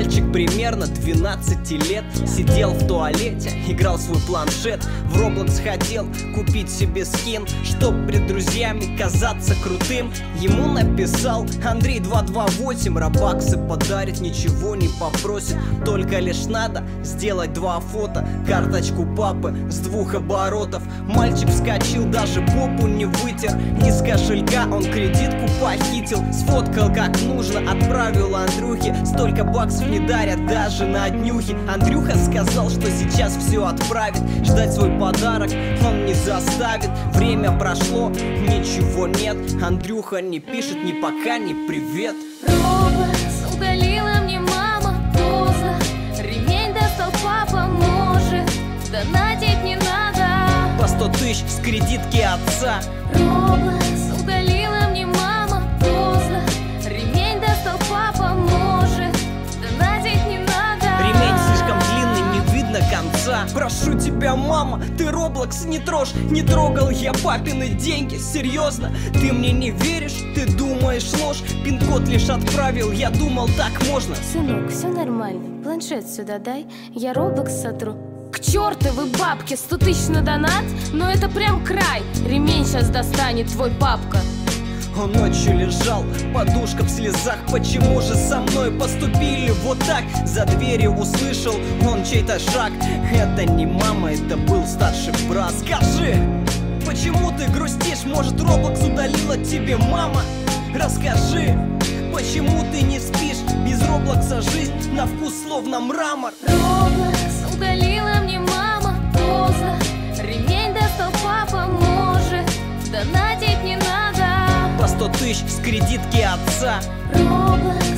Мальчик примерно 12 лет сидел в туалете, играл в свой планшет. В Roblox хотел купить себе скин, чтоб пред друзьями казаться крутым. Ему написал Андрей 228, робаксы подарит, ничего не попросит. Только лишь надо сделать 2 фото, карточку папы с 2 оборотов. Мальчик вскочил, даже попу не вытер. Из кошелька он кредитку похитил, сфоткал как нужно, отправил Андрюхе. Столько баксов не дарят даже на днюхе. Андрюха сказал, что сейчас все отправит. Ждать свой подарок он не заставит. Время прошло, ничего нет. Андрюха не пишет ни пока, ни привет. Roblox удалила мне мама поздно. Ремень достал папа, может. Донатить не надо. По 100 тысяч с кредитки отца. Roblox удалила мне мама поздно. Ремень достал папа, может. Донатить не надо. Ремень слишком длинный, не видно конца. Прошу тебя, мама, ты Roblox не трожь. Не трогал я папины деньги, серьезно. Ты мне не веришь, ты думаешь ложь. Пин-код лишь отправил, я думал так можно. Сынок, все нормально, планшет сюда дай, я Roblox сотру. К чертовой бабке 100 тысяч на донат, но это прям край. Ремень сейчас достанет твой папка. Он ночью лежал, подушка в слезах. Почему же со мной поступили вот так? За дверью услышал он чей-то шаг. Это не мама, это был старший брат. Скажи, почему ты грустишь? Может, Roblox удалила тебе мама? Расскажи, почему ты не спишь? Без Роблокса жизнь на вкус словно мрамор. Roblox удалила мне мама поздно. Ремень достал папа, может. Донатить не надо. По 100 тысяч с кредитки отца. Roblox